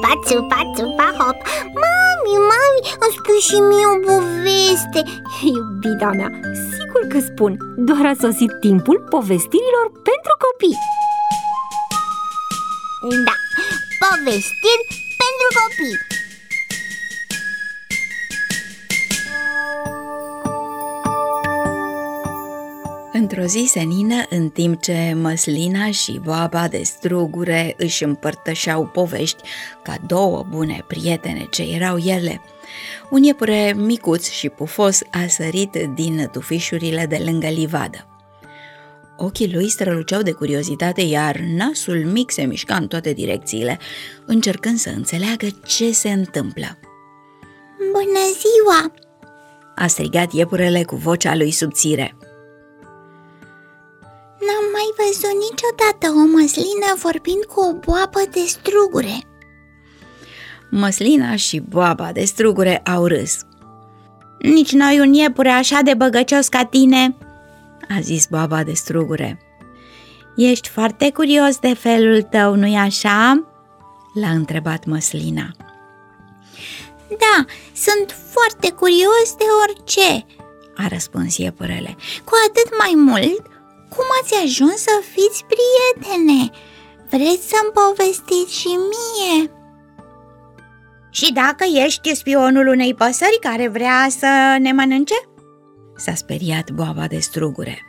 Țupa, țupa, țupa, hop. Mami, îmi spui și mie o poveste. Iubita mea, sigur că spun. Doar a sosit timpul povestirilor pentru copii. Da, povestiri pentru copii. Într-o zi senină, în timp ce Măslina și Boaba de Strugure își împărtășeau povești ca două bune prietene ce erau ele, un iepure micuț și pufos a sărit din tufișurile de lângă livadă. Ochii lui străluceau de curiozitate, iar nasul mic se mișca în toate direcțiile, încercând să înțeleagă ce se întâmplă. Bună ziua! A strigat iepurele cu vocea lui subțire. N-am mai văzut niciodată o măslină vorbind cu o boabă de strugure. Măslina și Boaba de Strugure au râs. Nici noi un iepure așa de băgăcios ca tine, a zis Boaba de Strugure. Ești foarte curios de felul tău, nu-i așa? L-a întrebat Măslina. Da, sunt foarte curios de orice, a răspuns iepurele. Cu atât mai mult, cum ați ajuns să fiți prietene? Vreți să-mi povestiți și mie? Și dacă ești spionul unei păsări care vrea să ne mănânce? S-a speriat Boaba de Strugure.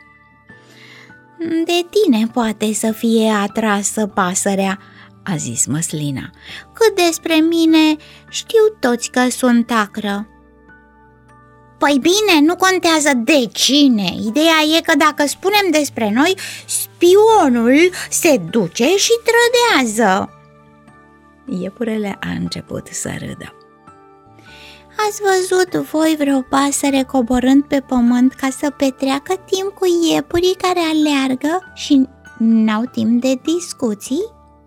De tine poate să fie atrasă pasărea, a zis Măslina. Cât despre mine, știu toți că sunt acră. Păi bine, nu contează de cine. Ideea e că dacă spunem despre noi, spionul se duce și trădează. Iepurele a început să râdă. Ați văzut voi vreo pasăre coborând pe pământ ca să petreacă timp cu iepurii care aleargă și n-au timp de discuții?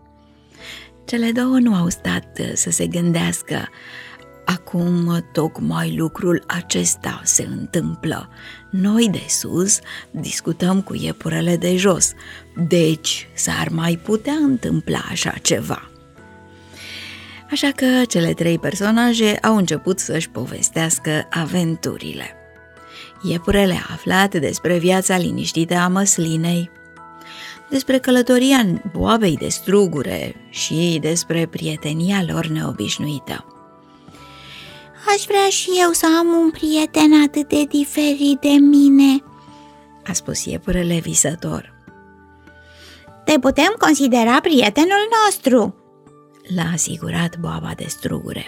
Cele două nu au stat să se gândească. Acum tocmai lucrul acesta se întâmplă. Noi de sus discutăm cu iepurele de jos, deci s-ar mai putea întâmpla așa ceva. Așa că cele trei personaje au început să-și povestească aventurile. Iepurele a aflat despre viața liniștită a Măslinei, despre călătoria Boabei de Strugure și despre prietenia lor neobișnuită. Aș vrea și eu să am un prieten atât de diferit de mine, a spus iepurele visător. Te putem considera prietenul nostru, l-a asigurat Boaba de Strugure.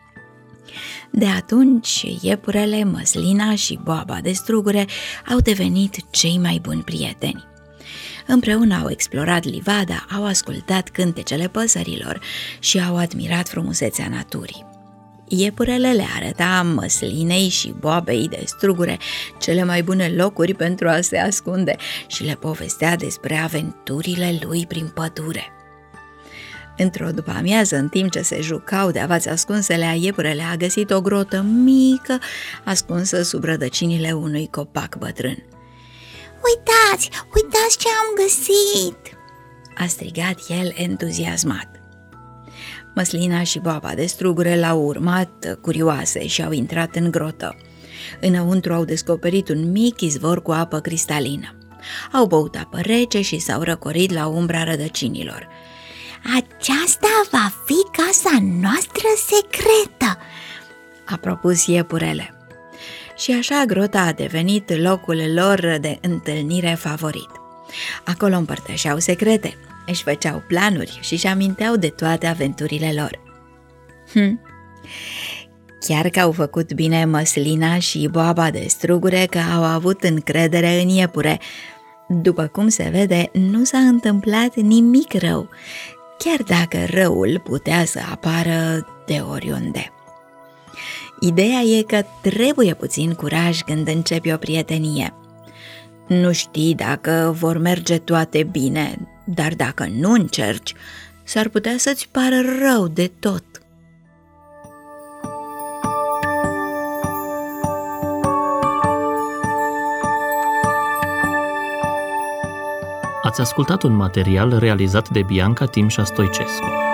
De atunci, iepurele, Măslina și Boaba de Strugure au devenit cei mai buni prieteni. Împreună au explorat livada, au ascultat cântecele păsărilor și au admirat frumusețea naturii. Iepurele le arăta Măslinei și Boabei de Strugure cele mai bune locuri pentru a se ascunde și le povestea despre aventurile lui prin pădure. Într-o după-amiază, în timp ce se jucau de avați ascunselea, iepurele a găsit o grotă mică ascunsă sub rădăcinile unui copac bătrân. Uitați ce am găsit!" a strigat el entuziasmat. Măslina și Boaba de Strugure l-au urmat curioase și au intrat în grotă. Înăuntru au descoperit un mic izvor cu apă cristalină. Au băut apă rece și s-au răcorit la umbra rădăcinilor. Aceasta va fi casa noastră secretă, a propus iepurele. Și așa grota a devenit locul lor de întâlnire favorit. Acolo împărtășeau secrete, își făceau planuri și își aminteau de toate aventurile lor. Chiar că au făcut bine Măslina și Boaba de Strugure că au avut încredere în iepure. După cum se vede, nu s-a întâmplat nimic rău, chiar dacă răul putea să apară de oriunde. Ideea e că trebuie puțin curaj când începi o prietenie. Nu știi dacă vor merge toate bine, dar dacă nu încerci, s-ar putea să-ți pară rău de tot. Ați ascultat un material realizat de Bianca Timșa Stoicescu.